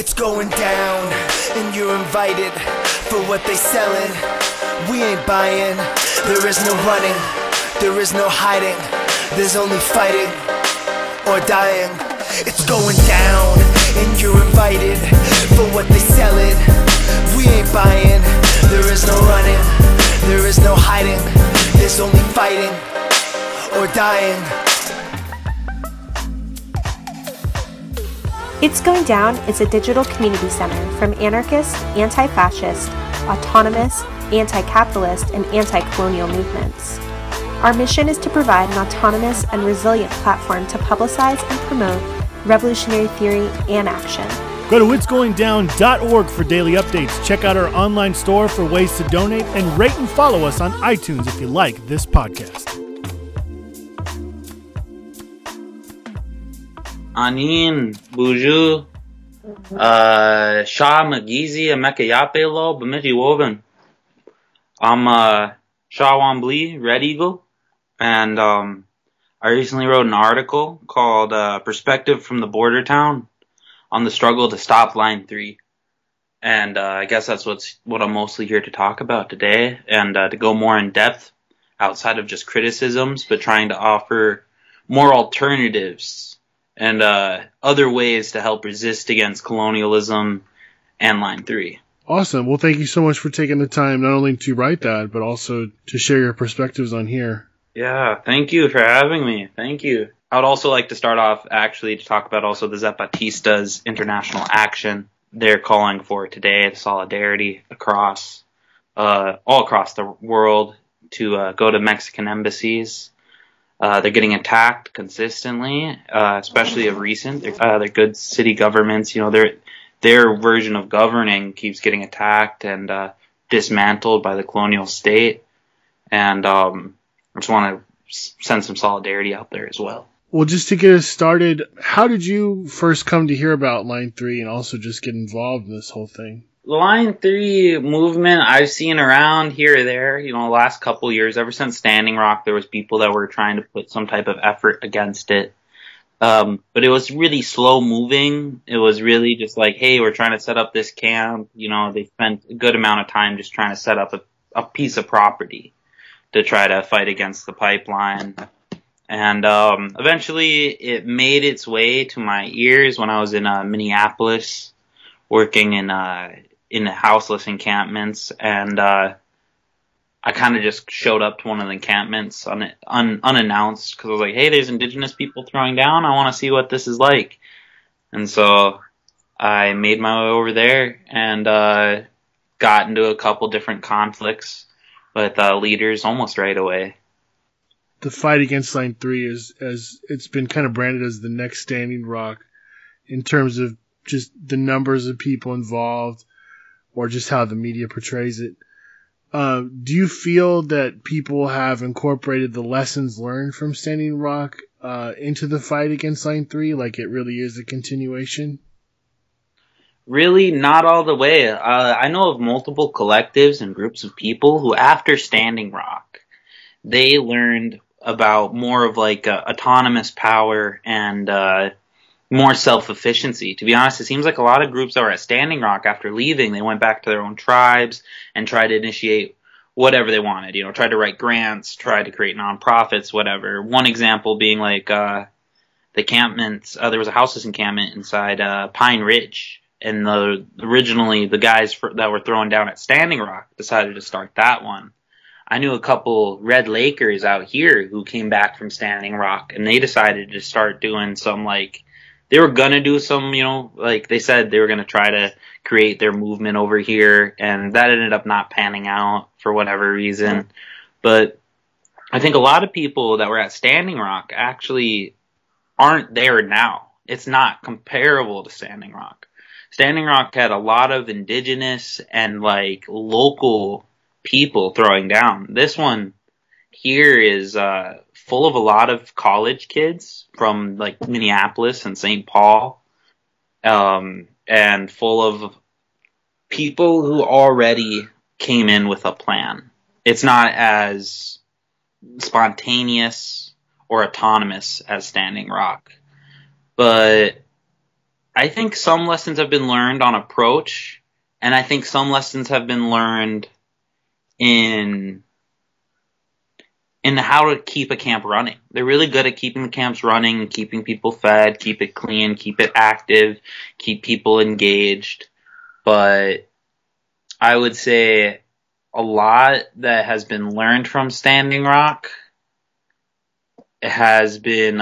It's going down, and you're invited for what they selling. We ain't buying, there is no running, there is no hiding, there's only fighting or dying. It's going down, and you're invited for what they selling. We ain't buying, there is no running, there is no hiding, there's only fighting or dying. It's Going Down is a digital community center from anarchist, anti-fascist, autonomous, anti-capitalist, and anti-colonial movements. Our mission is to provide an autonomous and resilient platform to publicize and promote revolutionary theory and action. Go to itsgoingdown.org for daily updates. Check out our online store for ways to donate, and rate and follow us on iTunes if you like this podcast. Anin, Buju, Shah Magizi, Amekayapelo, Bamiti Woven. I'm Shah Wambly, Red Eagle, and I recently wrote an article called Perspective from the Border Town on the struggle to stop Line 3. And I guess that's what I'm mostly here to talk about today, and to go more in depth outside of just criticisms, but trying to offer more alternatives and other ways to help resist against colonialism and Line 3. Awesome. Well, thank you so much for taking the time not only to write that, but also to share your perspectives on here. Yeah, thank you for having me. Thank you. I would also like to start off actually to talk about also the Zapatistas' international action. They're calling for today solidarity across, all across the world to go to Mexican embassies. They're getting attacked consistently, especially of recent. They're good city governments. You know, their version of governing keeps getting attacked and dismantled by the colonial state. And I just want to send some solidarity out there as well. Well, just to get us started, how did you first come to hear about Line 3 and also just get involved in this whole thing? The Line 3 movement I've seen around here or there, you know, the last couple of years, ever since Standing Rock, there was people that were trying to put some type of effort against it. But it was really slow moving. It was really just like, hey, we're trying to set up this camp. You know, they spent a good amount of time just trying to set up a piece of property to try to fight against the pipeline. And eventually it made its way to my ears when I was in Minneapolis working in the houseless encampments, and I kind of just showed up to one of the encampments unannounced because I was like, hey, there's indigenous people throwing down. I want to see what this is like. And so I made my way over there and got into a couple different conflicts with leaders almost right away. The fight against Line 3 is, as it's been kind of branded as the next Standing Rock in terms of just the numbers of people involved or just how the media portrays it. Do you feel that people have incorporated the lessons learned from Standing Rock into the fight against Line 3, like it really is a continuation? Really, not all the way. I know of multiple collectives and groups of people who, after Standing Rock, they learned about more of like autonomous power and more self-efficiency. To be honest, it seems like a lot of groups that were at Standing Rock after leaving, they went back to their own tribes and tried to initiate whatever they wanted, you know, tried to write grants, tried to create nonprofits, whatever. One example being like the encampments, there was a houseless encampment inside Pine Ridge, and originally the guys that were throwing down at Standing Rock decided to start that one. I knew a couple Red Lakers out here who came back from Standing Rock, and they decided to start doing some, like, they were gonna do some, you know, like they said they were gonna try to create their movement over here, and that ended up not panning out for whatever reason. But I think a lot of people that were at Standing Rock actually aren't there now. It's not comparable to Standing Rock. Standing Rock had a lot of indigenous and, like, local people throwing down. This one here is full of a lot of college kids from like Minneapolis and St. Paul, and full of people who already came in with a plan. It's not as spontaneous or autonomous as Standing Rock, but I think some lessons have been learned on approach, and I think some lessons have been learned in how to keep a camp running. They're really good at keeping the camps running, keeping people fed, keep it clean, keep it active, keep people engaged. But I would say a lot that has been learned from Standing Rock has been,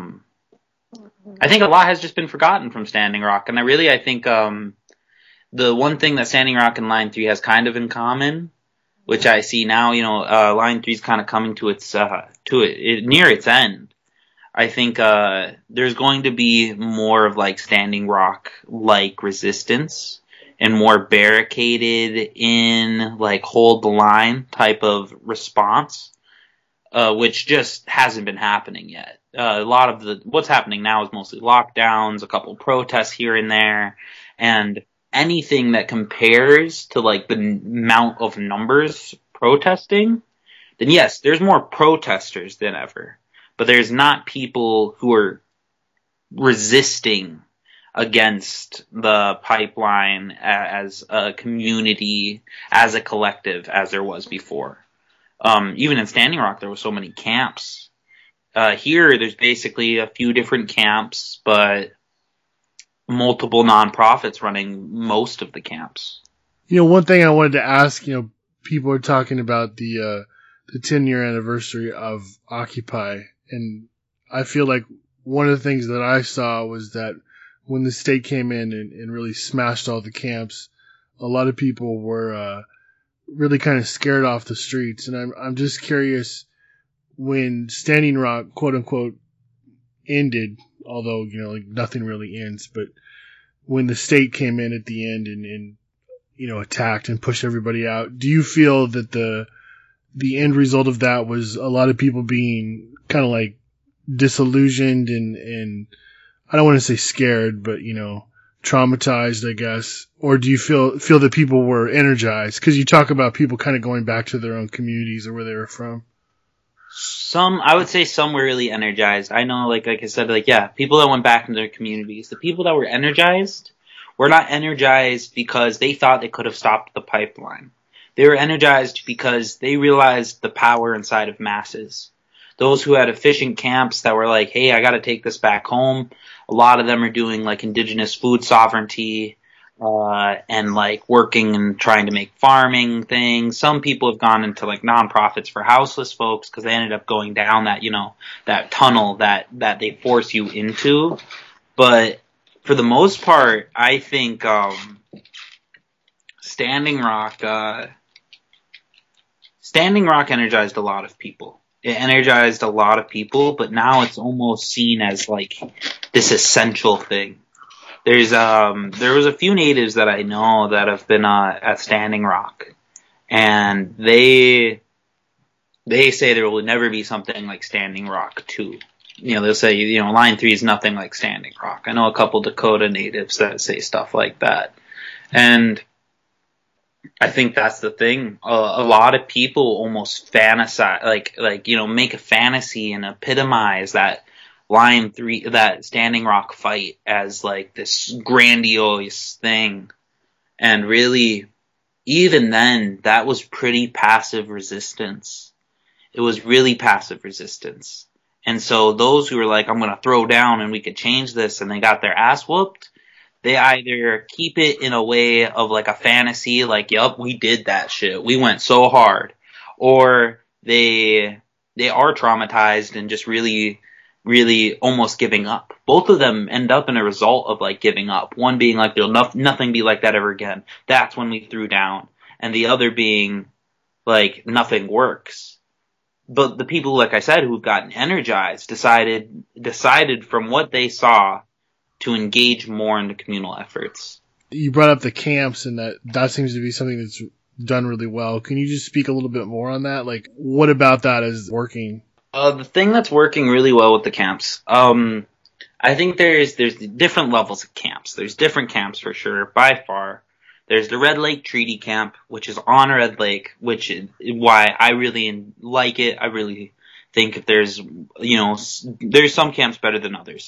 I think a lot has just been forgotten from Standing Rock. And I think, the one thing that Standing Rock and Line 3 has kind of in common, which I see now, Line 3 is kind of coming to its, near its end. I think, there's going to be more of like Standing Rock-like resistance and more barricaded in, like, hold the line type of response, which just hasn't been happening yet. A lot of what's happening now is mostly lockdowns, a couple protests here and there, and anything that compares to, like, the amount of numbers protesting, then yes, there's more protesters than ever. But there's not people who are resisting against the pipeline as a community, as a collective, as there was before. Even in Standing Rock, there were so many camps. Here, there's basically a few different camps, but multiple nonprofits running most of the camps. One thing I wanted to ask, people are talking about the 10-year anniversary of Occupy, and I feel like one of the things that I saw was that when the state came in and really smashed all the camps, a lot of people were really kind of scared off the streets. And I'm just curious, when Standing Rock, quote unquote, ended, although, like nothing really ends, but when the state came in at the end and attacked and pushed everybody out, do you feel that the end result of that was a lot of people being kind of like disillusioned and I don't want to say scared, but, traumatized, I guess? Or do you feel that people were energized? Because you talk about people kind of going back to their own communities or where they were from. I would say some were really energized. I know, like I said, people that went back into their communities. The people that were energized were not energized because they thought they could have stopped the pipeline. They were energized because they realized the power inside of masses. Those who had efficient camps that were like, hey, I gotta take this back home. A lot of them are doing like indigenous food sovereignty, and like working and trying to make farming things. Some people have gone into like nonprofits for houseless folks because they ended up going down that, that tunnel that they force you into. But for the most part, I think, Standing Rock energized a lot of people. It energized a lot of people, but now it's almost seen as like this essential thing. There was a few natives that I know that have been at Standing Rock, and they say there will never be something like Standing Rock 2. They'll say, Line 3 is nothing like Standing Rock. I know a couple Dakota natives that say stuff like that, and I think that's the thing. A lot of people almost fantasize, make a fantasy and epitomize that Line 3, that Standing Rock fight as like this grandiose thing. And really, even then, that was pretty passive resistance. It was really passive resistance. And so those who were like, I'm going to throw down and we could change this, and they got their ass whooped, they either keep it in a way of like a fantasy, like, yup, we did that shit, we went so hard, or they are traumatized and just really, really almost giving up. Both of them end up in a result of like giving up. One being like, there'll nothing be like that ever again. That's when we threw down. And the other being like, nothing works. But the people, like I said, who've gotten energized decided from what they saw to engage more in the communal efforts. You brought up the camps, and that seems to be something that's done really well. Can you just speak a little bit more on that? Like, what about that is working? The thing that's working really well with the camps, I think there's different levels of camps. There's different camps for sure, by far. There's the Red Lake Treaty Camp, which is on Red Lake, which is why I really like it. I really think if there's some camps better than others.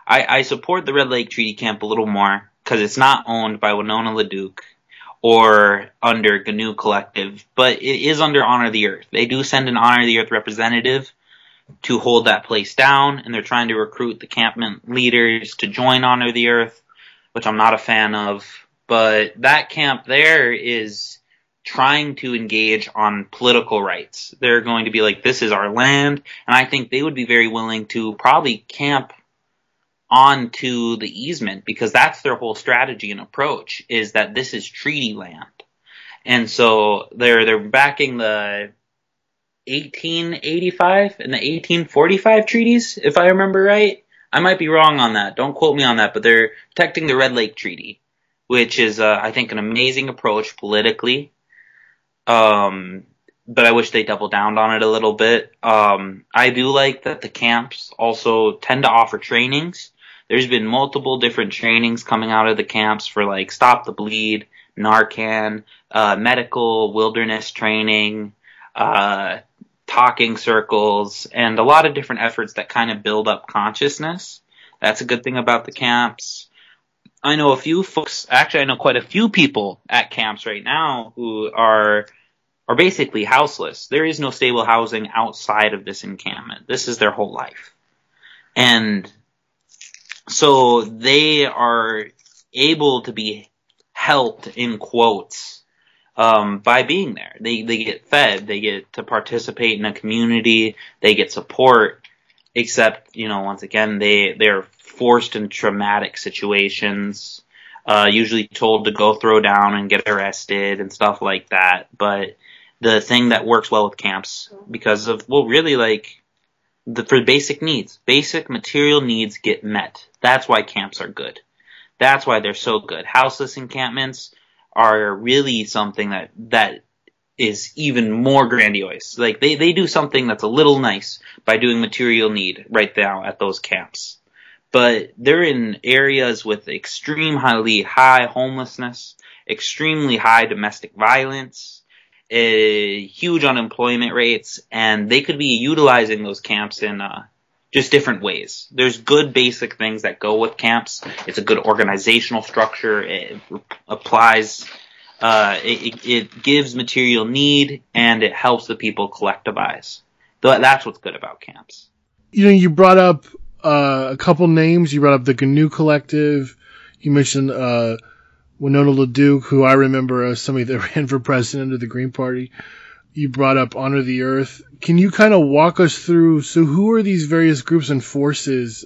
I support the Red Lake Treaty Camp a little more because it's not owned by Winona LaDuke or under GNU Collective, but it is under Honor the Earth. They do send an Honor the Earth representative to hold that place down, and they're trying to recruit the campment leaders to join Honor the Earth, which I'm not a fan of. But that camp there is trying to engage on political rights. They're going to be like, this is our land, and I think they would be very willing to probably camp onto the easement, because that's their whole strategy and approach, is that this is treaty land. And so they're backing the 1885 and the 1845 treaties, if I remember right. I might be wrong on that. Don't quote me on that, but they're protecting the Red Lake Treaty, which is, I think, an amazing approach politically. But I wish they doubled down on it a little bit. I do like that the camps also tend to offer trainings. There's been multiple different trainings coming out of the camps for, like, Stop the Bleed, Narcan, medical wilderness training, talking circles, and a lot of different efforts that kind of build up consciousness. That's a good thing about the camps. I know a few folks, actually I know quite a few people at camps right now who are basically houseless. There is no stable housing outside of this encampment. This is their whole life. And so they are able to be helped, in quotes, by being there. They get fed, they get to participate in a community, they get support, except, once again, they're forced in traumatic situations, usually told to go throw down and get arrested and stuff like that. But the thing that works well with camps, because of, for basic needs, basic material needs get met. That's why camps are good. That's why they're so good. Houseless encampments are really something that is even more grandiose. Like, they do something that's a little nice by doing material need right now at those camps. But they're in areas with extremely high homelessness, extremely high domestic violence, huge unemployment rates, and they could be utilizing those camps in just different ways. There's good basic things that go with camps. It's a good organizational structure. It applies, it gives material need, and it helps the people collectivize. That's what's good about camps. You brought up a couple names. You brought up the GNU Collective. You mentioned Winona LaDuke, who I remember as somebody that ran for president of the Green Party. You brought up Honor the Earth. Can you kind of walk us through, so who are these various groups and forces?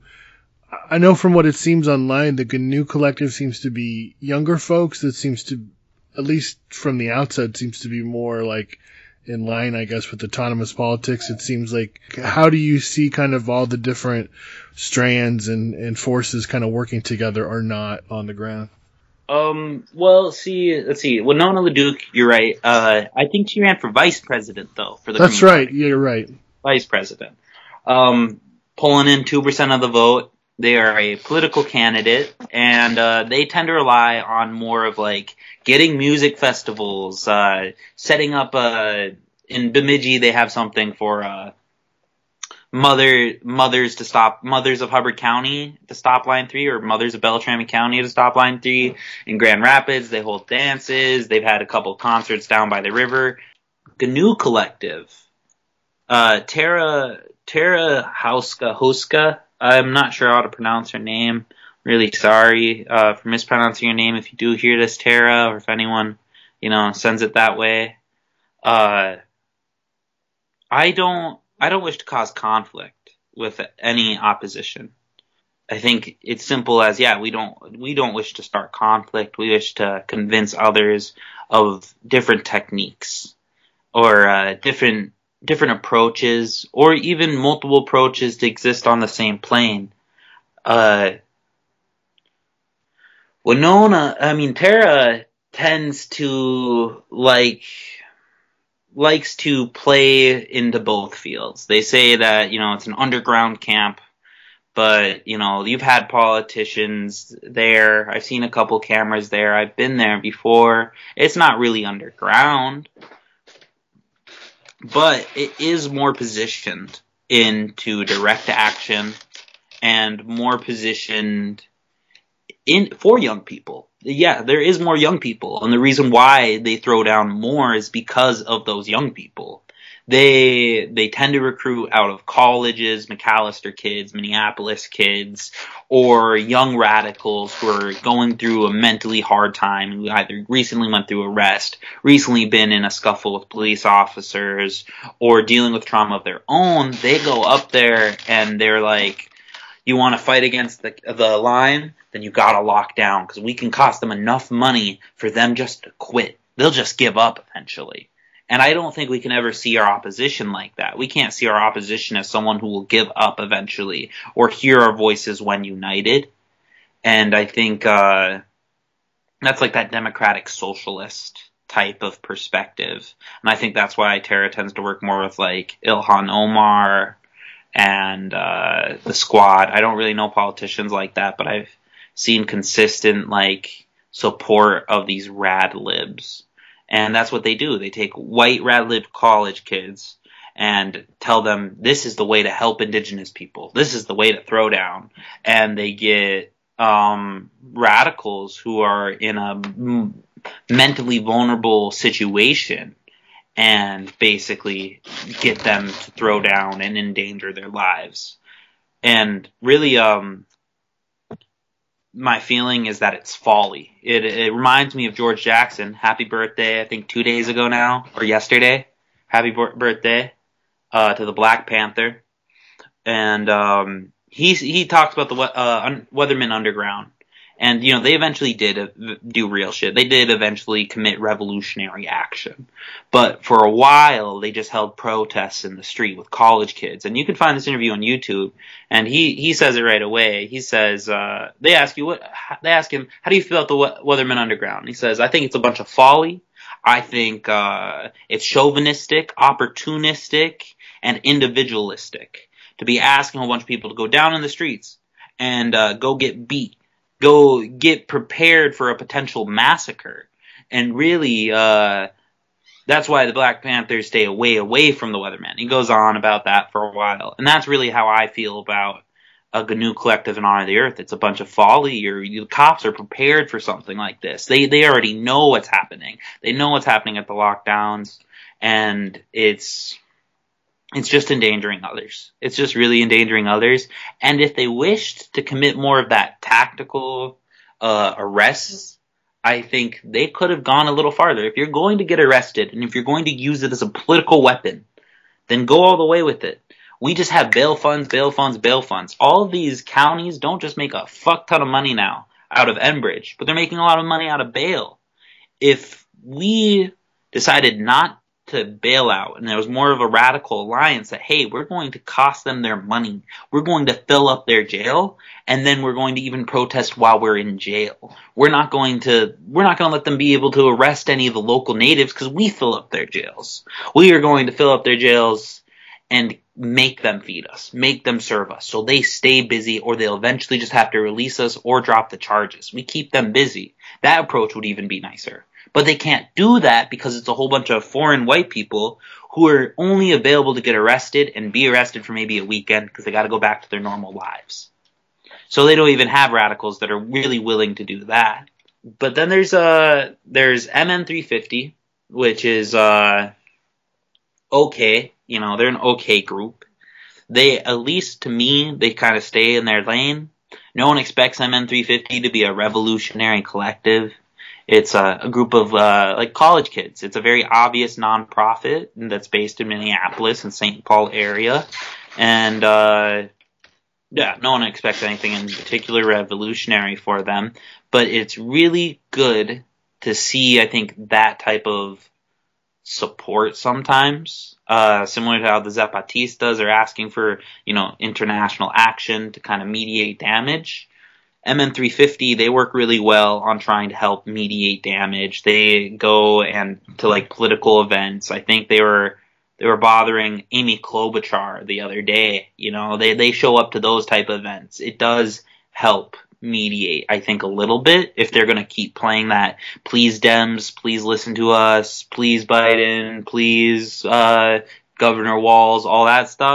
I know from what it seems online, the GNU Collective seems to be younger folks. That seems to, at least from the outside, seems to be more like in line, I guess, with autonomous politics. It seems like, how do you see kind of all the different strands and forces kind of working together or not on the ground? Let's see. Winona LaDuke, you're right. I think she ran for vice president, though. That's right. Yeah, you're right. Vice president. Pulling in 2% of the vote. They are a political candidate, and they tend to rely on more of, like, getting music festivals, setting up in Bemidji they have something for mothers of Hubbard County to stop Line 3, or mothers of Beltrami County to stop Line 3. In Grand Rapids, they hold dances. They've had a couple concerts down by the river. GNU Collective, Tara Houska, I'm not sure how to pronounce her name. Really sorry for mispronouncing your name if you do hear this, Tara, or if anyone, sends it that way. I don't wish to cause conflict with any opposition. I think it's simple as, we don't wish to start conflict. We wish to convince others of different techniques or different approaches, or even multiple approaches to exist on the same plane. Tara tends to likes to play into both fields. They say that, it's an underground camp, but, you've had politicians there. I've seen a couple cameras there. I've been there before. It's not really underground, but it is more positioned into direct action and more positioned for young people. Yeah, there is more young people, and the reason why they throw down more is because of those young people. They tend to recruit out of colleges, McAllister kids, Minneapolis kids, or young radicals who are going through a mentally hard time, who either recently went through arrest, recently been in a scuffle with police officers, or dealing with trauma of their own. They go up there and they're like, you want to fight against the line? Then you gotta lock down, because we can cost them enough money for them just to quit. They'll just give up eventually. And I don't think we can ever see our opposition like that. We can't see our opposition as someone who will give up eventually, or hear our voices when united. And I think that's like that democratic socialist type of perspective. And I think that's why Terra tends to work more with like Ilhan Omar and the Squad. I don't really know politicians like that, but I've seen consistent like support of these rad libs. And that's what they do. They take white rad lib college kids and tell them this is the way to help indigenous people. This is the way to throw down. And they get radicals who are in a mentally vulnerable situation and basically get them to throw down and endanger their lives. And really, my feeling is that it's folly. It reminds me of George Jackson. Happy birthday, I think 2 days ago now, or yesterday. Happy birthday to the Black Panther. And he talks about the Weathermen Underground. And, you know, they eventually did do real shit. They did eventually commit revolutionary action. But for a while, they just held protests in the street with college kids. And you can find this interview on YouTube. And he says it right away. He says, they ask him, how do you feel about the Weathermen Underground? He says, I think it's a bunch of folly. I think it's chauvinistic, opportunistic, and individualistic to be asking a whole bunch of people to go down in the streets and go get beat. Go get prepared for a potential massacre. And really, that's why the Black Panthers stay away from the Weathermen. He goes on about that for a while. And that's really how I feel about a GNU Collective and Honor the Earth. It's a bunch of folly. The cops are prepared for something like this. They already know what's happening. They know what's happening at the lockdowns. And it's just endangering others. It's just really endangering others. And if they wished to commit more of that tactical arrests, I think they could have gone a little farther. If you're going to get arrested and if you're going to use it as a political weapon, then go all the way with it. We just have bail funds. All of these counties don't just make a fuck ton of money now out of Enbridge, but they're making a lot of money out of bail. If we decided not to bail out, and there was more of a radical alliance that, hey, we're going to cost them their money. We're going to fill up their jail, and then we're going to even protest while we're in jail. We're not going to let them be able to arrest any of the local natives because we fill up their jails. We are going to fill up their jails and make them feed us, make them serve us, so they stay busy, or they'll eventually just have to release us or drop the charges. We keep them busy. That approach would even be nicer. But they can't do that because it's a whole bunch of foreign white people who are only available to get arrested and be arrested for maybe a weekend because they got to go back to their normal lives. So they don't even have radicals that are really willing to do that. But then there's MN350, which is okay. You know, they're an okay group. They, at least to me, they kind of stay in their lane. No one expects MN350 to be a revolutionary collective. It's a group of like college kids. It's a very obvious nonprofit that's based in Minneapolis and St. Paul area. And yeah, no one expects anything in particular revolutionary for them. But it's really good to see, I think, that type of support sometimes. Similar to how the Zapatistas are asking for, you know, international action to kind of mediate damage. MN350, they work really well on trying to help mediate damage. They go and to like political events. I think they were bothering Amy Klobuchar the other day. You know, they show up to those type of events. It does help mediate, I think, a little bit if they're going to keep playing that please Dems, please listen to us, please Biden, please Governor Walz, all that stuff.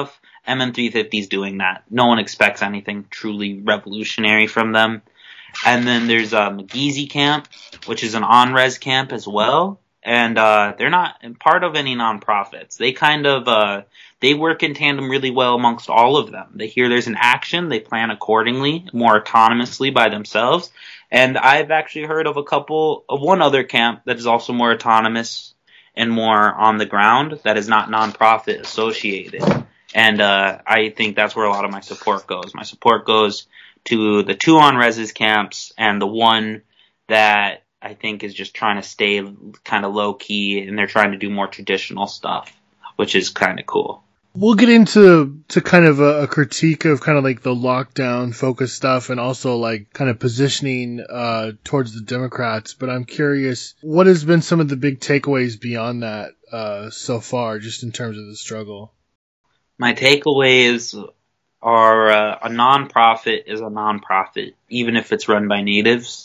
MN350's doing that. No one expects anything truly revolutionary from them. And then there's McGeezy Camp, which is an on-res camp as well. And they're not part of any nonprofits. They kind of they work in tandem really well amongst all of them. They hear there's an action, they plan accordingly, more autonomously by themselves. And I've actually heard of one other camp that is also more autonomous and more on the ground, that is not nonprofit associated. And I think that's where a lot of my support goes. My support goes to the 2 on-reses camps and the one that I think is just trying to stay kind of low-key, and they're trying to do more traditional stuff, which is kind of cool. We'll get into kind of a critique of kind of like the lockdown focus stuff and also like kind of positioning towards the Democrats. But I'm curious, what has been some of the big takeaways beyond that so far, just in terms of the struggle? My takeaways are a nonprofit is a nonprofit, even if it's run by natives.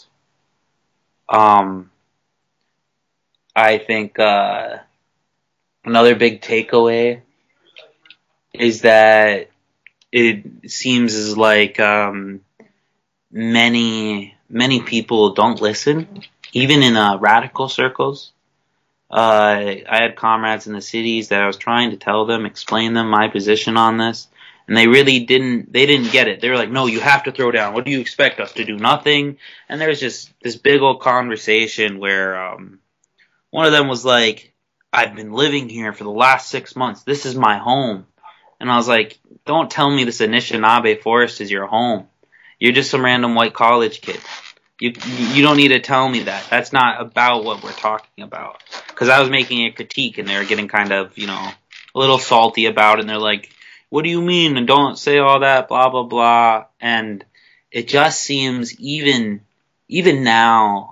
I think another big takeaway is that it seems as like many people don't listen, even in radical circles. I had comrades in the cities that I was trying to tell them, explain them my position on this, and they really didn't get it. They were like, no, you have to throw down. What do you expect us to do? Nothing. And there was just this big old conversation where one of them was like, I've been living here for the last 6 months. This is my home. And I was like, don't tell me this Anishinaabe forest is your home. You're just some random white college kid. You don't need to tell me that. That's not about what we're talking about. Because I was making a critique and they were getting kind of, a little salty about it. And they're like, what do you mean? And don't say all that, blah, blah, blah. And it just seems even now,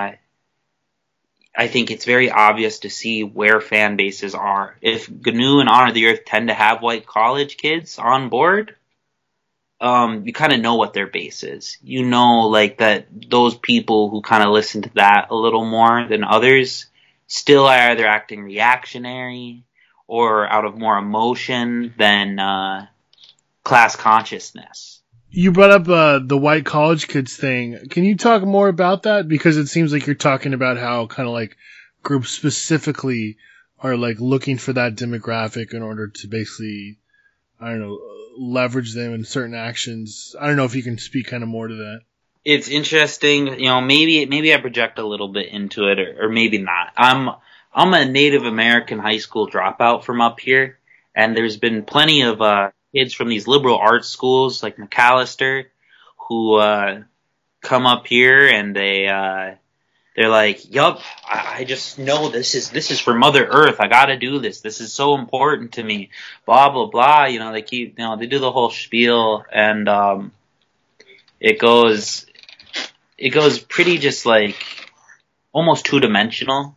I think it's very obvious to see where fan bases are. If GNU and Honor the Earth tend to have white college kids on board, you kind of know what their base is. You know, like, that those people who kind of listen to that a little more than others still are either acting reactionary or out of more emotion than class consciousness. You brought up the white college kids thing. Can you talk more about that? Because it seems like you're talking about how kind of like groups specifically are like looking for that demographic in order to basically, I don't know, leverage them in certain actions. I don't know if you can speak kind of more to that. It's interesting. Maybe I project a little bit into it, or maybe not. I'm a Native American high school dropout from up here, and there's been plenty of kids from these liberal arts schools like Macalester who come up here and they're like, yup, I just know this is for Mother Earth. I gotta do this. This is so important to me. Blah blah blah. They keep they do the whole spiel, and it goes pretty just like almost 2-dimensional.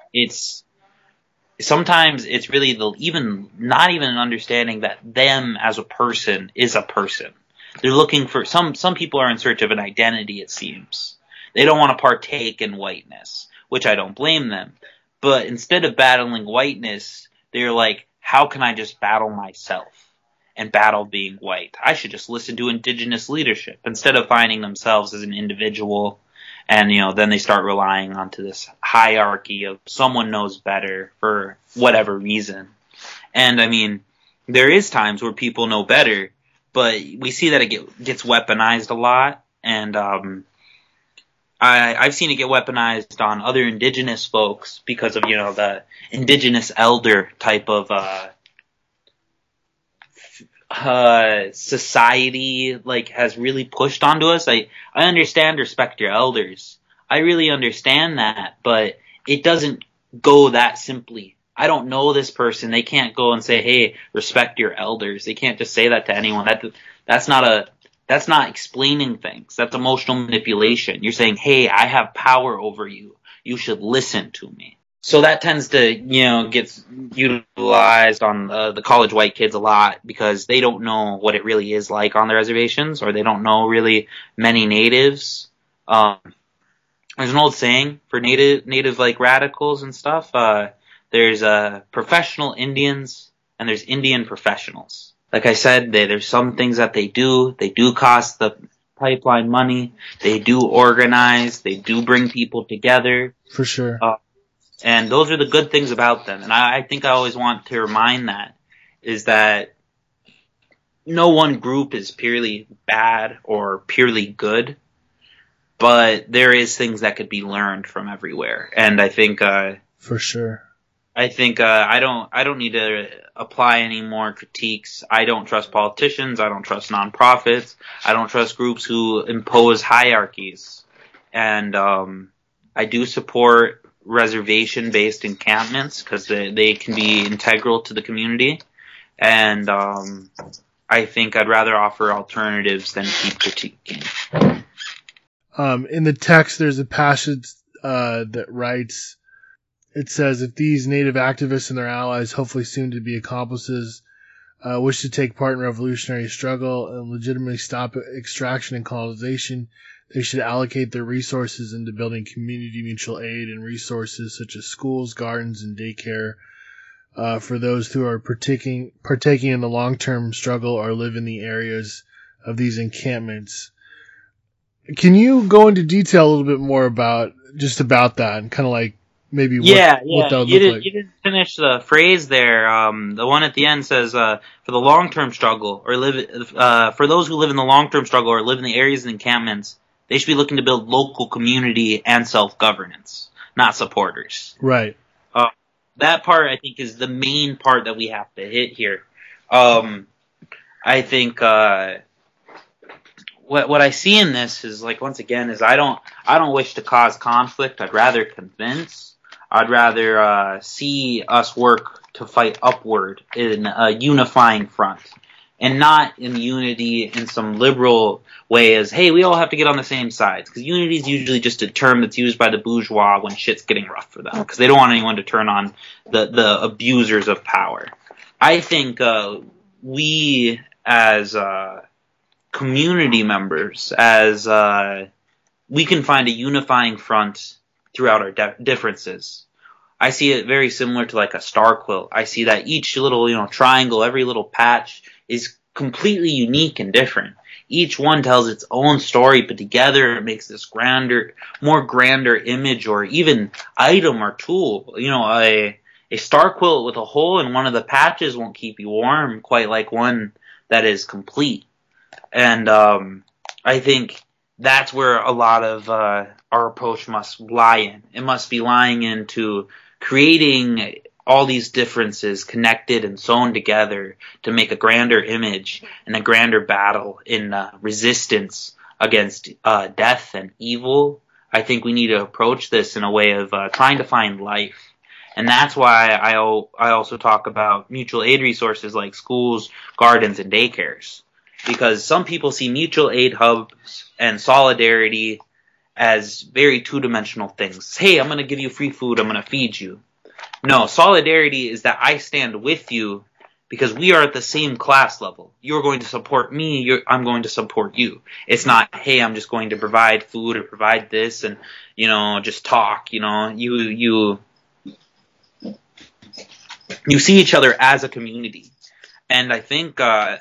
Sometimes it's really not even an understanding that them as a person is a person. They're looking for some people are in search of an identity, it seems. They don't want to partake in whiteness, which I don't blame them. But instead of battling whiteness, they're like, how can I just battle myself and battle being white? I should just listen to indigenous leadership instead of finding themselves as an individual. And, then they start relying onto this hierarchy of someone knows better for whatever reason. And, I mean, there is times where people know better, but we see that it gets weaponized a lot. And I've seen it get weaponized on other indigenous folks because of, the indigenous elder type of society has really pushed onto us. I understand respect your elders. I really understand that, but it doesn't go that simply. I don't know this person. They can't go and say, hey, respect your elders. They can't just say that to anyone. That's not explaining things. That's emotional manipulation. You're saying, hey, I have power over you. You should listen to me. So that tends to, gets utilized on the college white kids a lot because they don't know what it really is like on the reservations, or they don't know really many natives. There's an old saying for native like radicals and stuff. There's professional Indians and there's Indian professionals. like I said, there's some things that they do cost the pipeline money. They do organize. They do bring people together. For sure. And those are the good things about them. And I think I always want to remind that, is that no one group is purely bad or purely good, but there is things that could be learned from everywhere. And I think, for sure. I don't need to apply any more critiques. I don't trust politicians. I don't trust nonprofits. I don't trust groups who impose hierarchies. And I do support reservation-based encampments because they can be integral to the community. And I think I'd rather offer alternatives than keep critiquing. In the text, there's a passage that writes, it says, if these native activists and their allies, hopefully soon to be accomplices, wish to take part in revolutionary struggle and legitimately stop extraction and colonization, they should allocate their resources into building community mutual aid and resources such as schools, gardens, and daycare for those who are partaking in the long-term struggle or live in the areas of these encampments. Can you go into detail a little bit more about that and kind of like maybe what that would look like? You didn't finish the phrase there. The one at the end says, for the long-term struggle or for those who live in the long-term struggle or live in the areas and encampments, they should be looking to build local community and self-governance, not supporters. Right. That part, I think, is the main part that we have to hit here. I think what I see in this is, like, once again, is I don't wish to cause conflict. I'd rather convince. I'd rather see us work to fight upward in a unifying front, and not in unity in some liberal way as, hey, we all have to get on the same sides. Because unity is usually just a term that's used by the bourgeois when shit's getting rough for them. Because they don't want anyone to turn on the abusers of power. I think we as community members, as we can find a unifying front throughout our differences. I see it very similar to like a star quilt. I see that each little, triangle, every little patch is completely unique and different. Each one tells its own story, but together it makes this more grander image or even item or tool. A star quilt with a hole in one of the patches won't keep you warm quite like one that is complete. And I think that's where a lot of our approach must lie in. It must be lying into creating all these differences connected and sewn together to make a grander image and a grander battle in resistance against death and evil. I think we need to approach this in a way of trying to find life. And that's why I also talk about mutual aid resources like schools, gardens, and daycares. Because some people see mutual aid hubs and solidarity as very two-dimensional things. Hey, I'm going to give you free food, I'm going to feed you. No, solidarity is that I stand with you because we are at the same class level. You're going to support me, I'm going to support you. It's not, hey, I'm just going to provide food or provide this and, just talk. You see each other as a community. And I think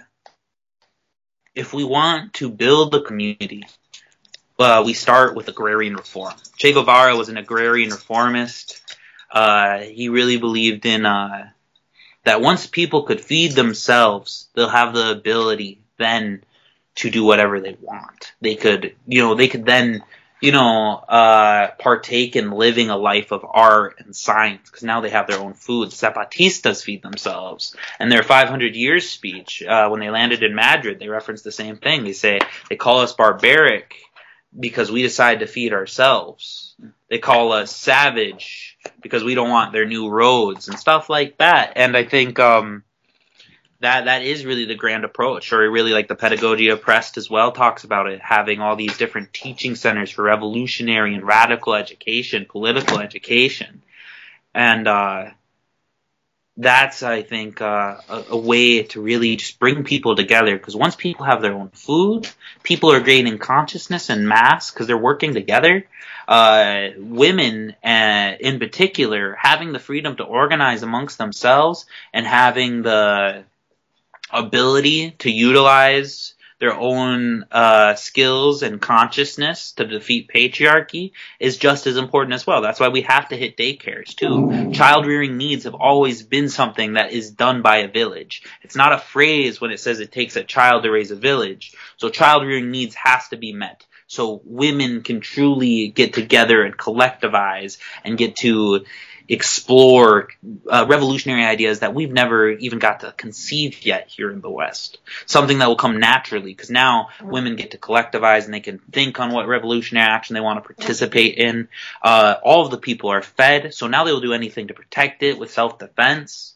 if we want to build a community, we start with agrarian reform. Che Guevara was an agrarian reformist. He really believed in that once people could feed themselves, they'll have the ability then to do whatever they want. They could then partake in living a life of art and science because now they have their own food. Zapatistas feed themselves. And their 500 years speech, when they landed in Madrid, they referenced the same thing. They call us barbaric because we decide to feed ourselves. They call us savage because we don't want their new roads and stuff like that. And I think that is really the grand approach, or really like the Pedagogia Pressed as well talks about it, having all these different teaching centers for revolutionary and radical education, political education. And that's, I think, a way to really just bring people together. Because once people have their own food, people are gaining consciousness en masse because they're working together. Women, in particular, having the freedom to organize amongst themselves and having the ability to utilize their own skills and consciousness to defeat patriarchy is just as important as well. That's why we have to hit daycares too. Child rearing needs have always been something that is done by a village. It's not a phrase when it says it takes a child to raise a village. So child rearing needs has to be met. So women can truly get together and collectivize and get to explore revolutionary ideas that we've never even got to conceive yet here in the West. Something that will come naturally, because now women get to collectivize and they can think on what revolutionary action they want to participate in. All of the people are fed, so now they will do anything to protect it with self-defense.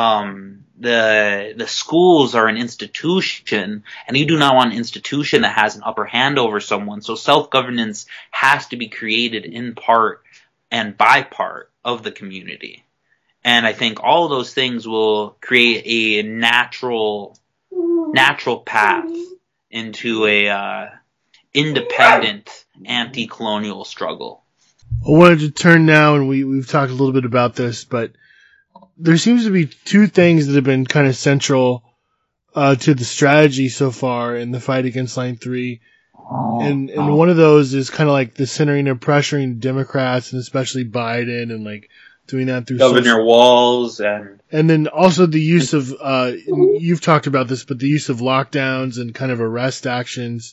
The schools are an institution, and you do not want an institution that has an upper hand over someone. So self-governance has to be created in part and by part of the community. And I think all of those things will create a natural path into a independent anti-colonial struggle. I wanted to turn now, and we've talked a little bit about this, but there seems to be two things that have been kind of central to the strategy so far in the fight against Line 3. And one of those is kind of like the centering and pressuring Democrats, and especially Biden, and like doing that through Governor Walz, and then also the use of you've talked about this, but the use of lockdowns and kind of arrest actions.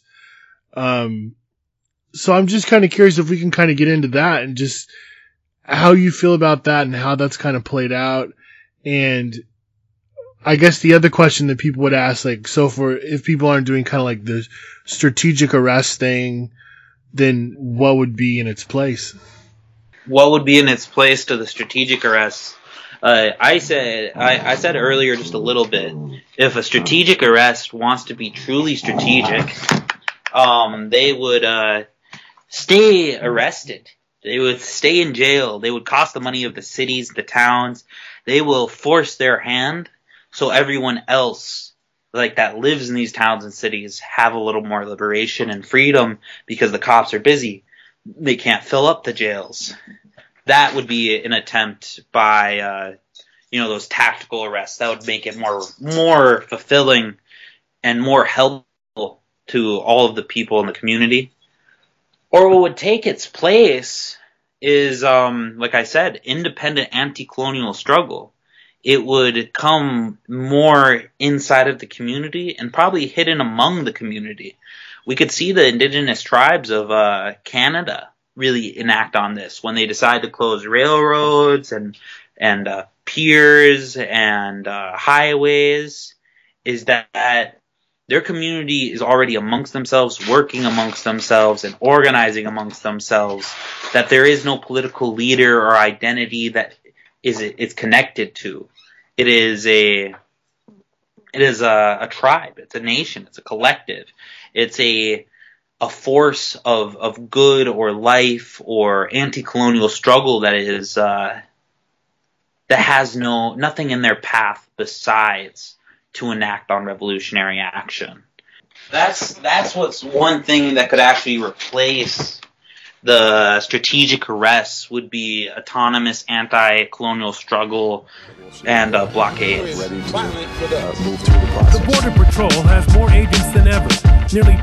So I'm just kind of curious if we can kind of get into that and just how you feel about that and how that's kind of played out. And I guess the other question that people would ask, like, so if people aren't doing kind of like the strategic arrest thing, then what would be in its place? What would be in its place to the strategic arrest? I said earlier just a little bit, if a strategic arrest wants to be truly strategic, they would stay arrested. They would stay in jail. They would cost the money of the cities, the towns. They will force their hand so everyone else, like, that lives in these towns and cities have a little more liberation and freedom because the cops are busy. They can't fill up the jails. That would be an attempt by, those tactical arrests. That would make it more fulfilling and more helpful to all of the people in the community. Or what would take its place is, like I said, independent anti-colonial struggle. It would come more inside of the community and probably hidden among the community. We could see the indigenous tribes of Canada really enact on this when they decide to close railroads and piers and highways, is that their community is already amongst themselves, working amongst themselves, and organizing amongst themselves, that there is no political leader or identity that it's connected to. It is a tribe. It's a nation. It's a collective. It's a force of good or life or anti-colonial struggle that has nothing in their path besides to enact on revolutionary action. That's what's one thing that could actually replace the strategic arrests would be autonomous anti-colonial struggle and blockades. The Border Patrol has more agents than ever. Nearly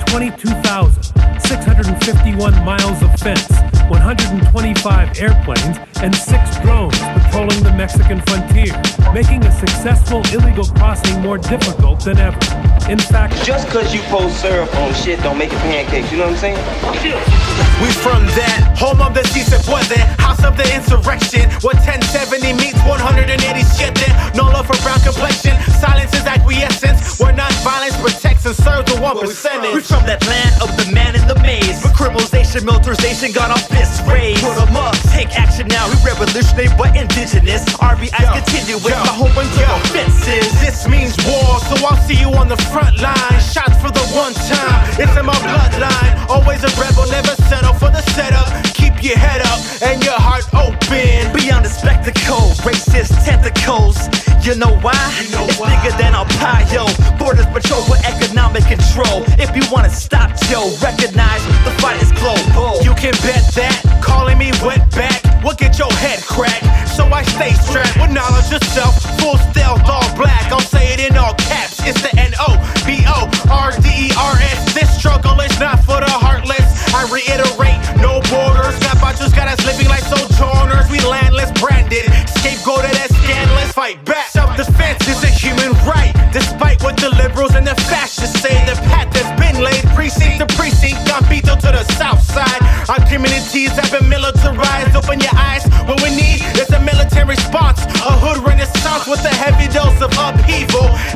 22,651 miles of fence, 125 airplanes, and 6 drones patrolling the Mexican frontier, making a successful illegal crossing more difficult than ever. In fact, just because you post syrup on shit don't make it pancakes, you know what I'm saying? We from that, home of the si se puede, house of the insurrection, where 1070 meets 187. No love for brown complexion, silence is acquiescence, where non-violence protects and serves the 1%. We from that land of the man in the maze, where criminalization, militarization got our fists raised. Put 'em up, take action now, we revolutionary but indigenous. RBI's continue with my home runs of offenses. This means war, so I'll see you on the front line. Shots for the one time, it's in my bloodline. Always a rebel, never settle for the setup. Keep your head up and your heart open. Beyond the spectacle, racist tentacles. You know why? It's bigger than El Payo. Borders patrol for economic control. If you wanna stop, Joe, recognize the fight is global. You can bet that calling me wetback will get your head cracked. So I stay strapped with knowledge of self, full stealth, all black. I'll say it in all caps. It's the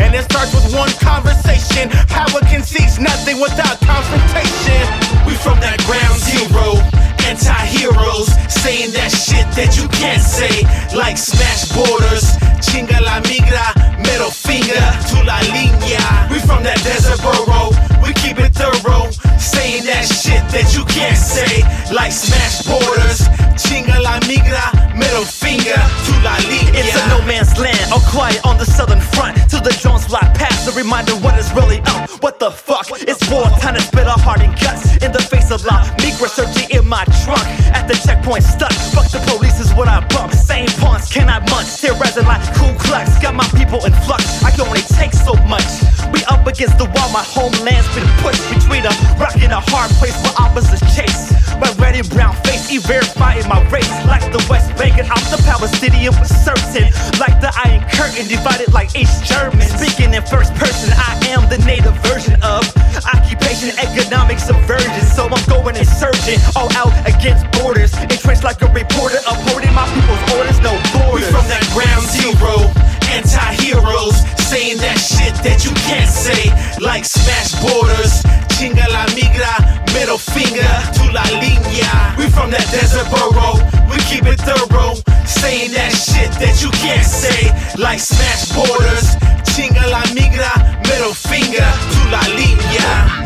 And it starts with one conversation. Power concedes nothing without confrontation. We from that ground zero, anti-heroes, saying that shit that you can't say. Like smash borders, chinga la migra, middle finger to la línea. We from that desert borough, we keep it thorough, saying that shit that you can't say. Like smash borders, chinga la migra, middle finger to la línea. It's a no man's land, all quiet on the southern front, till the drones fly past, a reminder what is really up. What the fuck? It's war time to spit our heart and guts in the face of law. Migra searching in my trunk, at the checkpoint stuck. Fuck the police is what I bump. Same pawns cannot munch, terrorizing like Ku Klux. Got my people in flux, I can only take so much. We up against the wall, my homeland's been pushed between a rock and a hard place where opposites chase. My red and brown face, e-verifying my race. Like the West Bank and out the Palestinian was certain. Like the Iron Curtain, divided like East German. Speaking in first person, I am the native version of occupation, economic subversion. So I'm going insurgent, all out against borders. Entrenched like a reporter, upholding my people's orders, no borders. We from that ground zero, anti-heroes, saying that shit that you can't say. Like smash borders, chinga la migra, middle finger to la línea. We from that desert borough, we keep it thorough, saying that shit that you can't say. Like smash borders, chinga la migra, middle finger to la línea.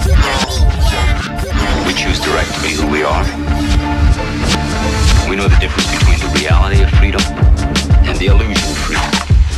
We choose directly to be who we are. We know the difference between the reality of freedom and the illusion of freedom.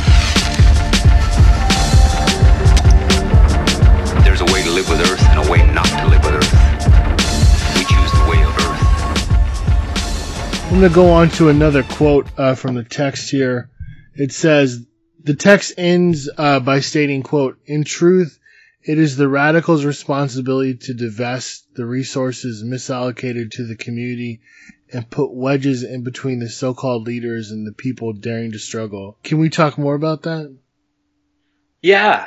There's a way to live with Earth and a way not to live with Earth. We choose the way of Earth. I'm going to go on to another quote from the text here. It says, the text ends by stating, quote, "In truth, it is the radicals' responsibility to divest the resources misallocated to the community and put wedges in between the so-called leaders and the people daring to struggle." Can we talk more about that? Yeah.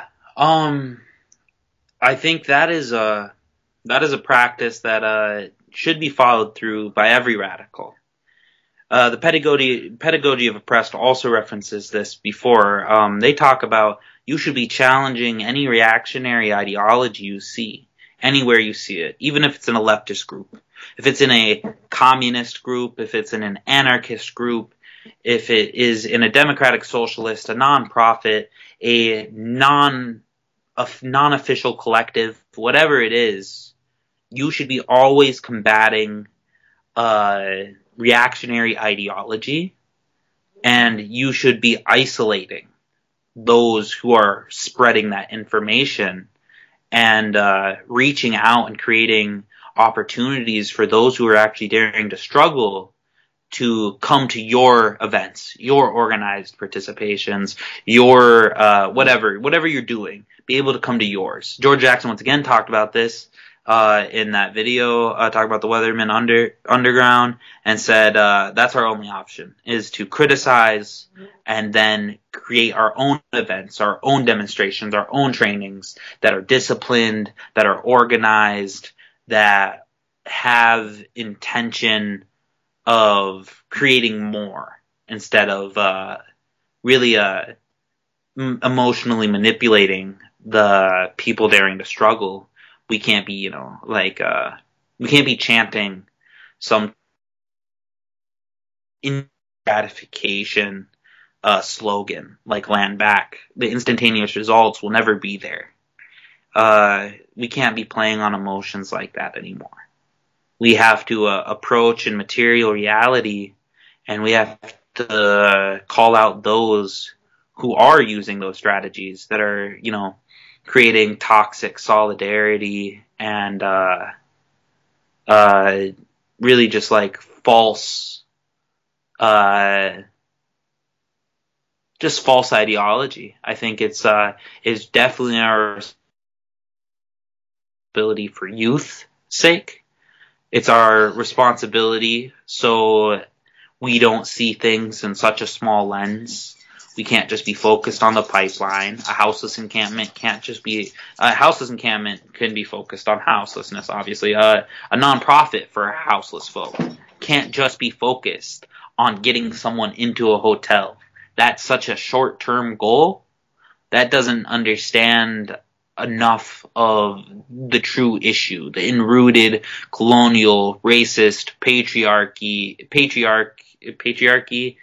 I think that is a practice that should be followed through by every radical. The pedagogy of oppressed also references this before. They talk about you should be challenging any reactionary ideology you see, anywhere you see it, even if it's in a leftist group, if it's in a communist group, if it's in an anarchist group, if it is in a democratic socialist, a nonprofit, a non-official collective, whatever it is, you should be always combating reactionary ideology, and you should be isolating those who are spreading that information and reaching out and creating opportunities for those who are actually daring to struggle to come to your events, your organized participations, your whatever you're doing, be able to come to yours. George Jackson once again talked about this in that video, talking about the Weatherman Underground, and said that's our only option, is to criticize and then create our own events, our own demonstrations, our own trainings that are disciplined, that are organized, that have intention of creating more instead of really emotionally manipulating the people daring to struggle. We can't be, we can't be chanting some gratification slogan like land back. The instantaneous results will never be there. We can't be playing on emotions like that anymore. We have to approach in material reality, and we have to call out those who are using those strategies that are, creating toxic solidarity and really just like false ideology. I think it's definitely our responsibility for youth's sake. It's our responsibility so we don't see things in such a small lens. We can't just be focused on the pipeline. A houseless encampment can be focused on houselessness, obviously. A nonprofit for houseless folk can't just be focused on getting someone into a hotel. That's such a short-term goal that doesn't understand enough of the true issue, the enrooted colonial, racist, patriarchy,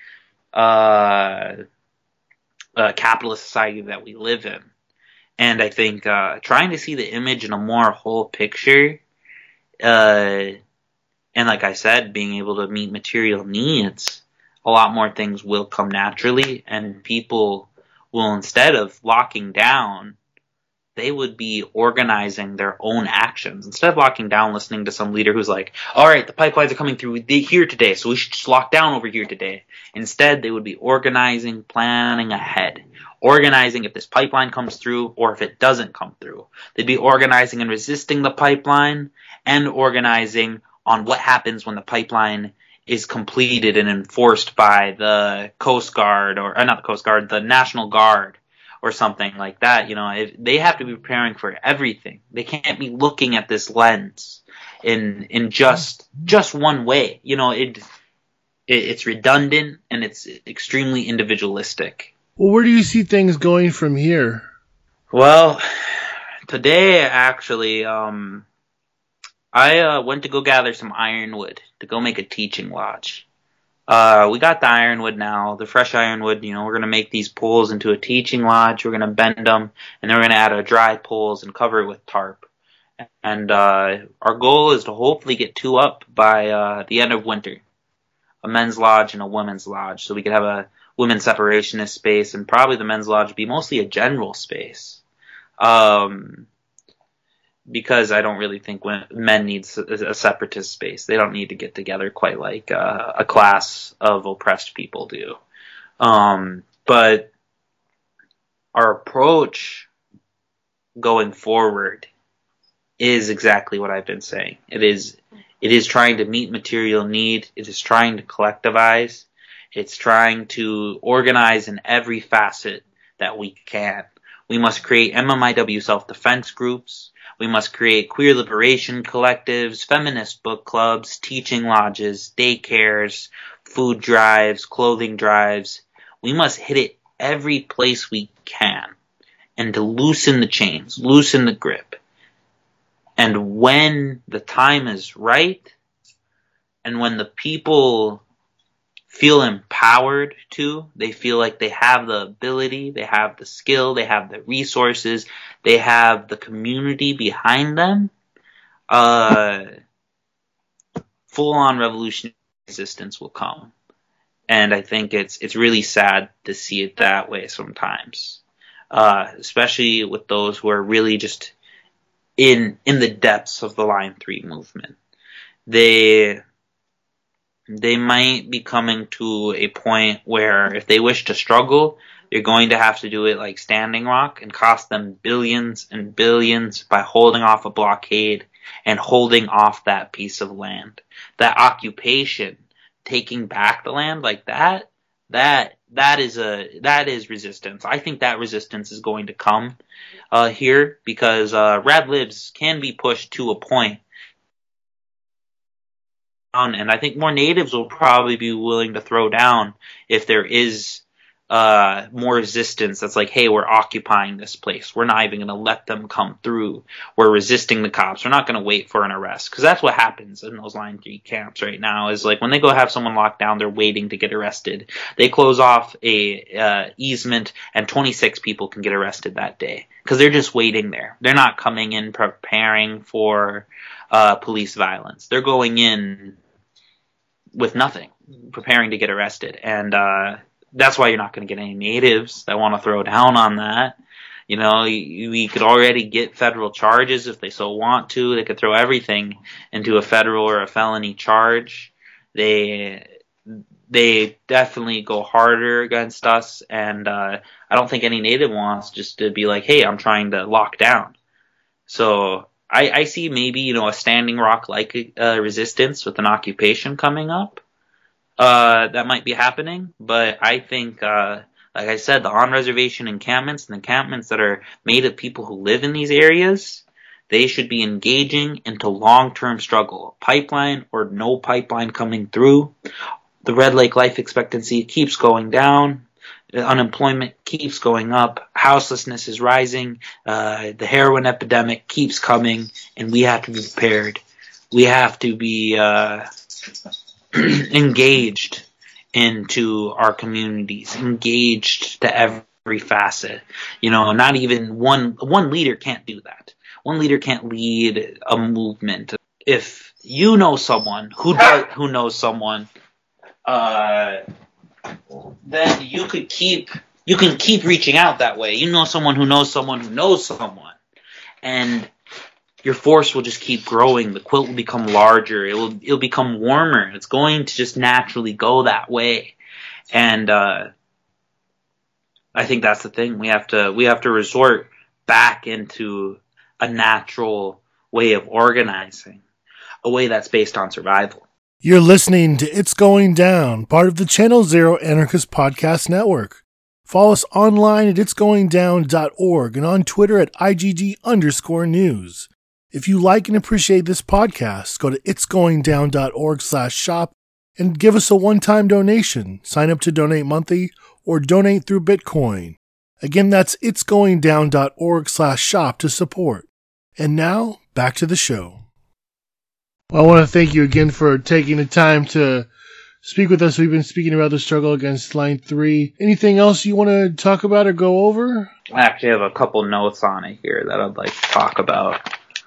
capitalist society that we live in. And I think trying to see the image in a more whole picture, and like I said, being able to meet material needs, a lot more things will come naturally, and people will, instead of locking down, they would be organizing their own actions. Instead of locking down, listening to some leader who's like, all right, the pipelines are coming through here today, so we should just lock down over here today. Instead, they would be organizing, planning ahead. Organizing if this pipeline comes through or if it doesn't come through. They'd be organizing and resisting the pipeline, and organizing on what happens when the pipeline is completed and enforced by the Coast Guard, or not the Coast Guard, the National Guard, or something like that. You know, they have to be preparing for everything. They can't be looking at this lens in just one way. You know, it's redundant and it's extremely individualistic. Well, where do you see things going from here? Well, today actually, I went to go gather some ironwood to go make a teaching lodge. We got the ironwood now, the fresh ironwood. You know, we're gonna make these poles into a teaching lodge. We're gonna bend them, and then we're gonna add our dry poles and cover it with tarp. And our goal is to hopefully get 2 up by the end of winter, a men's lodge and a women's lodge, so we could have a women's separationist space, and probably the men's lodge be mostly a general space. Because I don't really think men need a separatist space. They don't need to get together quite like a class of oppressed people do. But our approach going forward is exactly what I've been saying. It is trying to meet material need. It is trying to collectivize. It's trying to organize in every facet that we can. We must create MMIW self-defense groups. We must create queer liberation collectives, feminist book clubs, teaching lodges, daycares, food drives, clothing drives. We must hit it every place we can, and to loosen the chains, loosen the grip. And when the time is right, and when the people feel empowered to, they feel like they have the ability, they have the skill, they have the resources, they have the community behind them, full-on revolutionary resistance will come. And I think it's really sad to see it that way sometimes, especially with those who are really just in the depths of the Line 3 movement. They might be coming to a point where if they wish to struggle, they're going to have to do it like Standing Rock and cost them billions and billions by holding off a blockade and holding off that piece of land. That occupation, taking back the land like that is resistance. I think that resistance is going to come here because rad libs can be pushed to a point. And I think more natives will probably be willing to throw down if there is more resistance that's like, hey, we're occupying this place. We're not even going to let them come through. We're resisting the cops. We're not going to wait for an arrest. Because that's what happens in those Line 3 camps right now is like when they go have someone locked down, they're waiting to get arrested. They close off a easement and 26 people can get arrested that day. Because they're just waiting there. They're not coming in preparing for police violence. They're going in with nothing, preparing to get arrested. And that's why you're not going to get any natives that want to throw down on that. You know, we could already get federal charges if they so want to. They could throw everything into a federal or a felony charge. They definitely go harder against us. And I don't think any native wants just to be like, hey, I'm trying to lock down. So I see maybe, you know, a Standing Rock like resistance with an occupation coming up. That might be happening, but I think, like I said, the on-reservation encampments and encampments that are made of people who live in these areas, they should be engaging into long-term struggle. Pipeline or no pipeline coming through, the Red Lake life expectancy keeps going down. unemployment keeps going up, houselessness is rising, the heroin epidemic keeps coming, and we have to be prepared. We have to be engaged into our communities, engaged to every facet. Not even one leader can't do that. One leader can't lead a movement. If you know someone who knows someone, then you can keep reaching out that way. You know someone who knows someone who knows someone, and your force will just keep growing. The quilt will become larger. It'll become warmer. It's going to just naturally go that way. And I think that's the thing. We have to resort back into a natural way of organizing, a way that's based on survival. You're listening to It's Going Down, part of the Channel Zero Anarchist Podcast Network. Follow us online at itsgoingdown.org and on Twitter at IGD_news. If you like and appreciate this podcast, go to itsgoingdown.org/shop and give us a one-time donation. Sign up to donate monthly or donate through Bitcoin. Again, that's itsgoingdown.org/shop to support. And now, back to the show. Well, I want to thank you again for taking the time to speak with us. We've been speaking about the struggle against Line 3. Anything else you want to talk about or go over? I actually have a couple notes on it here that I'd like to talk about.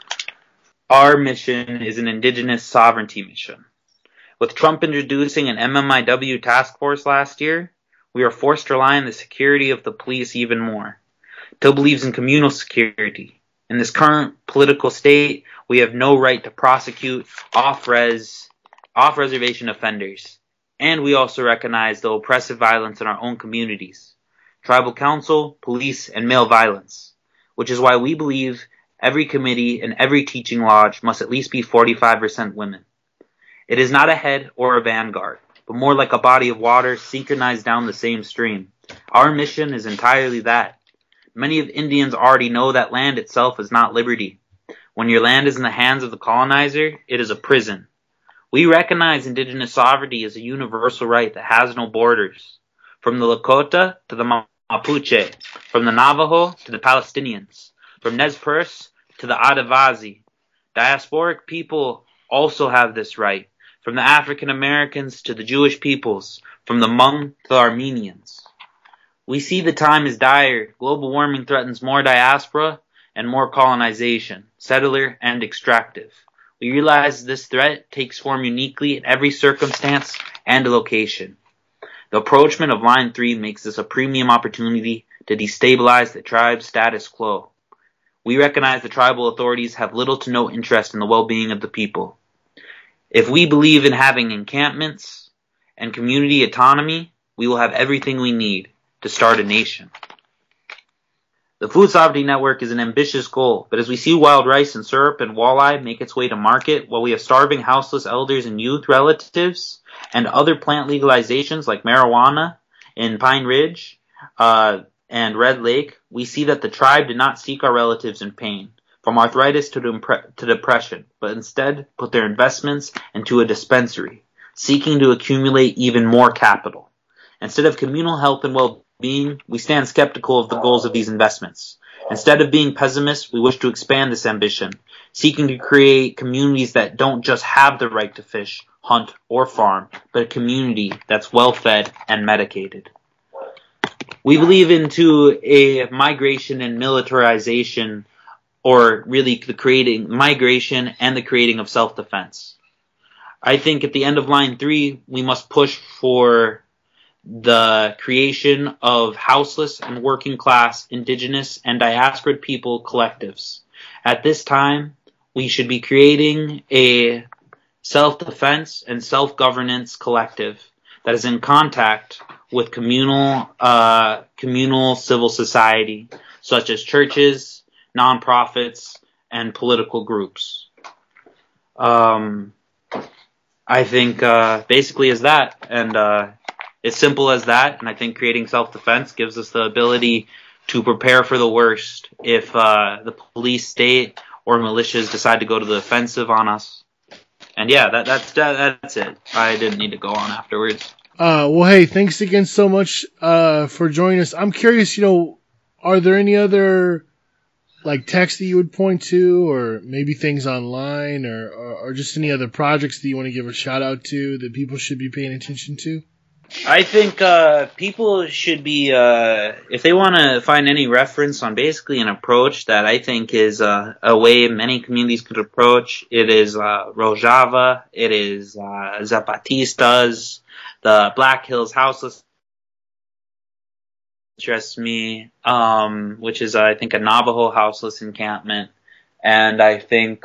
Our mission is an indigenous sovereignty mission. With Trump introducing an MMIW task force last year, we are forced to rely on the security of the police even more. Till believes in communal security. In this current political state, we have no right to prosecute off-reservation offenders. And we also recognize the oppressive violence in our own communities. Tribal council, police, and male violence. Which is why we believe every committee and every teaching lodge must at least be 45% women. It is not a head or a vanguard, but more like a body of water synchronized down the same stream. Our mission is entirely that. Many of Indians already know that land itself is not liberty. When your land is in the hands of the colonizer, it is a prison. We recognize indigenous sovereignty as a universal right that has no borders. From the Lakota to the Mapuche, from the Navajo to the Palestinians, from Nez Perce to the Adivasi. Diasporic people also have this right, from the African Americans to the Jewish peoples, from the Hmong to the Armenians. We see the time is dire. Global warming threatens more diaspora and more colonization, settler and extractive. We realize this threat takes form uniquely in every circumstance and location. The approachment of Line 3 makes this a premium opportunity to destabilize the tribe's status quo. We recognize the tribal authorities have little to no interest in the well-being of the people. If we believe in having encampments and community autonomy, we will have everything we need to start a nation. The Food Sovereignty Network is an ambitious goal, but as we see wild rice and syrup and walleye make its way to market, while we have starving houseless elders and youth relatives, and other plant legalizations like marijuana in Pine Ridge and Red Lake, we see that the tribe did not seek our relatives in pain, from arthritis to depression, but instead put their investments into a dispensary, seeking to accumulate even more capital. Instead of communal health and well-being, we stand skeptical of the goals of these investments. Instead of being pessimists, we wish to expand this ambition, seeking to create communities that don't just have the right to fish, hunt, or farm, but a community that's well-fed and medicated. We believe into a migration and militarization, or really the creating migration and the creating of self-defense. I think at the end of Line 3, we must push for the creation of houseless and working class indigenous and diaspora people collectives. At this time, we should be creating a self-defense and self-governance collective that is in contact with communal civil society, such as churches, nonprofits, and political groups. I think basically is that, and it's simple as that, and I think creating self-defense gives us the ability to prepare for the worst if the police, state, or militias decide to go to the offensive on us. And yeah, that's it. I didn't need to go on afterwards. Well, hey, thanks again so much for joining us. I'm curious, are there any other texts that you would point to, or maybe things online, or just any other projects that you want to give a shout out to that people should be paying attention to? I think people should be, if they want to find any reference on basically an approach that I think is a way many communities could approach, it is Rojava, it is Zapatistas, the Black Hills Houseless interests me, which is I think a Navajo houseless encampment, and I think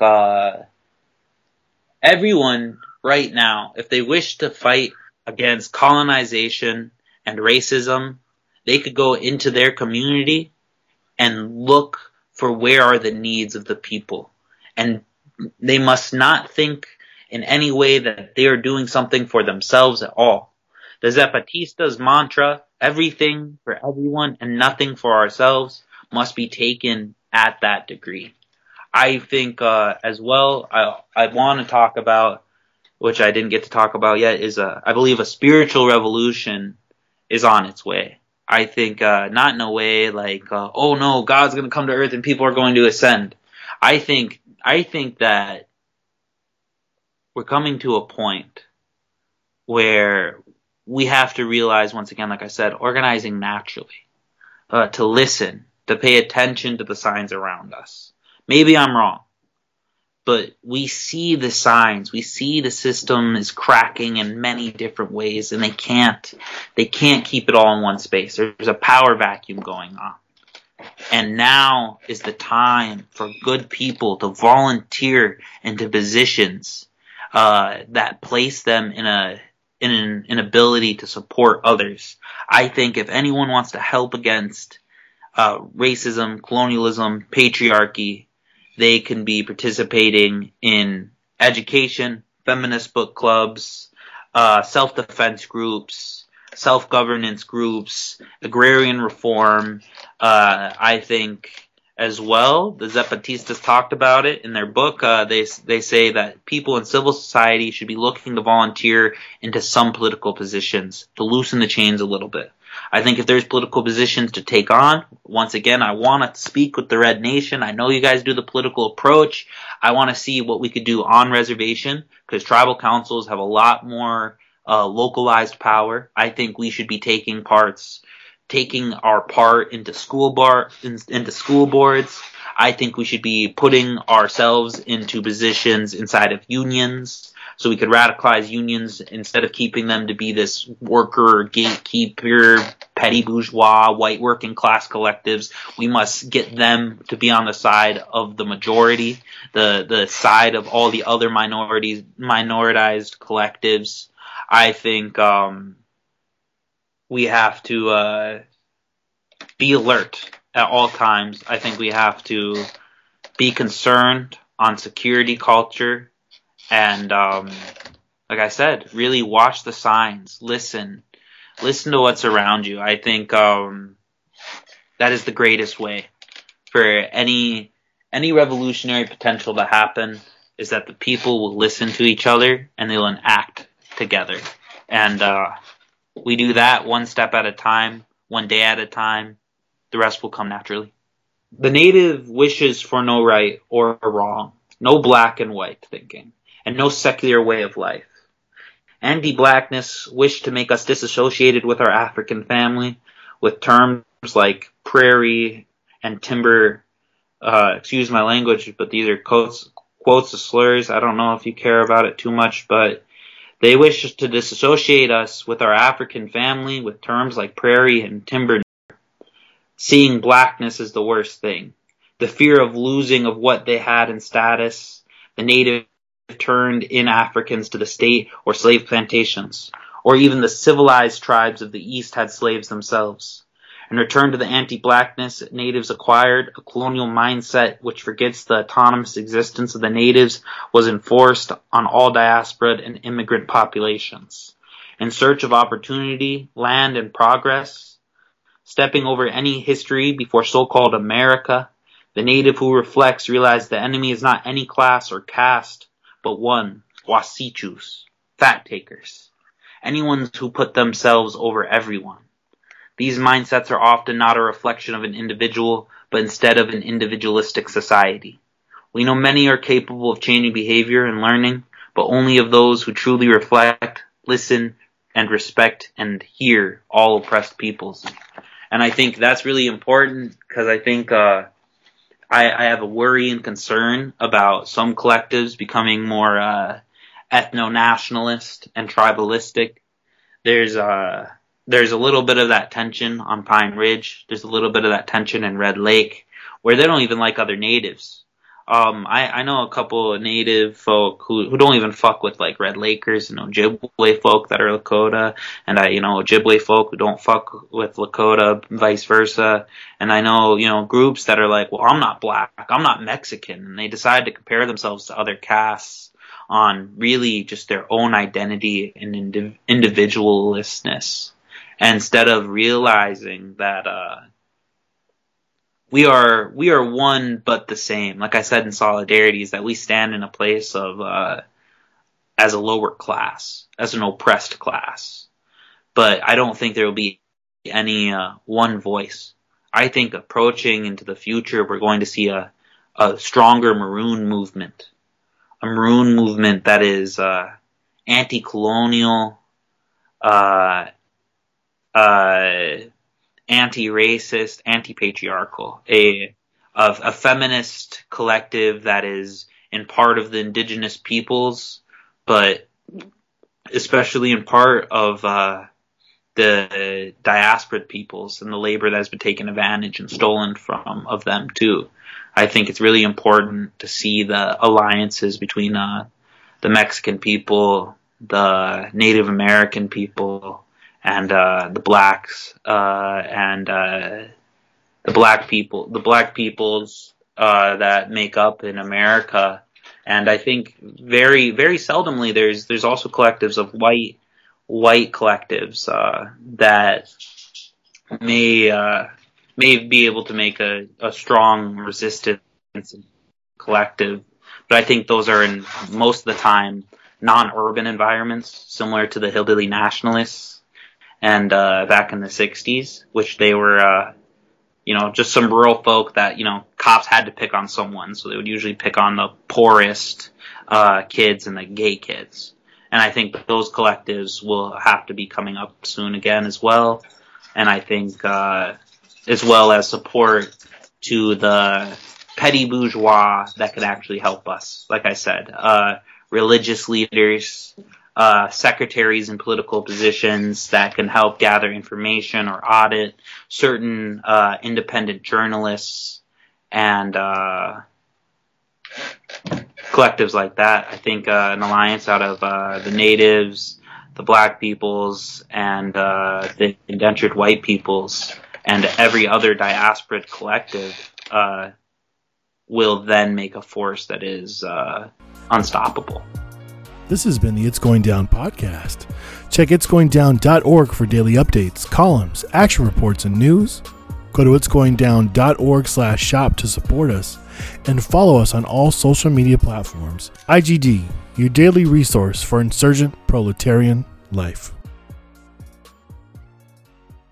everyone right now, if they wish to fight against colonization and racism, they could go into their community and look for where are the needs of the people, and they must not think in any way that they are doing something for themselves at all. The Zapatistas' mantra, everything for everyone and nothing for ourselves, must be taken at that degree. I think as well, I want to talk about, which I didn't get to talk about yet, is I believe a spiritual revolution is on its way. I think not in a way oh no, God's going to come to earth and people are going to ascend. I think that we're coming to a point where we have to realize, once again, like I said, organizing naturally, to listen, to pay attention to the signs around us. Maybe I'm wrong, but we see the signs. We see the system is cracking in many different ways, and they can't keep it all in one space. There's a power vacuum going on. And now is the time for good people to volunteer into positions that place them in an ability to support others. I think if anyone wants to help against racism, colonialism, patriarchy, they can be participating in education, feminist book clubs, self-defense groups, self-governance groups, agrarian reform. I think as well, the Zapatistas talked about it in their book. They say that people in civil society should be looking to volunteer into some political positions to loosen the chains a little bit. I think if there's political positions to take on, once again, I want to speak with the Red Nation. I know you guys do the political approach. I want to see what we could do on reservation, because tribal councils have a lot more localized power. I think we should be taking our part into school boards. I think we should be putting ourselves into positions inside of unions, so we could radicalize unions instead of keeping them to be this worker, gatekeeper, petty bourgeois, white working class collectives. We must get them to be on the side of the majority, the side of all the other minoritized collectives. I think we have to be alert at all times. I think we have to be concerned on security culture and, like I said, really watch the signs. Listen to what's around you. I think that is the greatest way for any revolutionary potential to happen, is that the people will listen to each other and they'll enact together. And we do that one step at a time, one day at a time. The rest will come naturally. The native wishes for no right or wrong, no black and white thinking, and no secular way of life. Anti-blackness wish to make us disassociated with our African family, with terms like prairie and timber. Excuse my language, but these are quotes of slurs. I don't know if you care about it too much, but they wish to disassociate us with our African family with terms like prairie and timber. Seeing blackness as the worst thing. The fear of losing of what they had in status. The native turned in Africans to the state or slave plantations. Or even the civilized tribes of the East had slaves themselves. In return to the anti-blackness natives acquired, a colonial mindset which forgets the autonomous existence of the natives was enforced on all diaspora and immigrant populations. In search of opportunity, land, and progress, stepping over any history before so-called America, the native who reflects realizes the enemy is not any class or caste, but one, Wasichus, fat takers. anyone who put themselves over everyone. These mindsets are often not a reflection of an individual, but instead of an individualistic society. We know many are capable of changing behavior and learning, but only of those who truly reflect, listen, and respect and hear all oppressed peoples. And I think that's really important, because I think I have a worry and concern about some collectives becoming more ethno-nationalist and tribalistic. There's a little bit of that tension on Pine Ridge. There's a little bit of that tension in Red Lake, where they don't even like other natives. I know a couple of native folk who don't even fuck with like Red Lakers, Ojibwe folk that are Lakota, and Ojibwe folk who don't fuck with Lakota, vice versa. And I know, groups that are like, well, I'm not black, I'm not Mexican, and they decide to compare themselves to other castes on really just their own identity and individualistness, instead of realizing that we are one but the same. Like I said in Solidarity, is that we stand in a place of as a lower class, as an oppressed class. But I don't think there will be any one voice. I think approaching into the future, we're going to see a stronger Maroon movement. A Maroon movement that is anti-colonial, anti-racist, anti-patriarchal, a feminist collective that is in part of the indigenous peoples, but especially in part of the diasporic peoples and the labor that has been taken advantage and stolen from of them too. I think it's really important to see the alliances between the Mexican people, the Native American people, and the blacks, and the black peoples that make up in America. And I think very, very seldomly there's also collectives of white collectives that may be able to make a strong resistance collective. But I think those are in most of the time non-urban environments, similar to the hillbilly nationalists. And back in the 60s, which they were, just some rural folk that, cops had to pick on someone. So they would usually pick on the poorest kids and the gay kids. And I think those collectives will have to be coming up soon again as well. And I think as well as support to the petty bourgeois that could actually help us. Like I said, religious leaders, secretaries in political positions that can help gather information or audit, certain independent journalists, and collectives like that. I think an alliance out of the natives, the black peoples, and the indentured white peoples, and every other diasporic collective will then make a force that is unstoppable. This has been the It's Going Down podcast. Check itsgoingdown.org for daily updates, columns, action reports, and news. Go to itsgoingdown.org/shop to support us, and follow us on all social media platforms. IGD, your daily resource for insurgent proletarian life.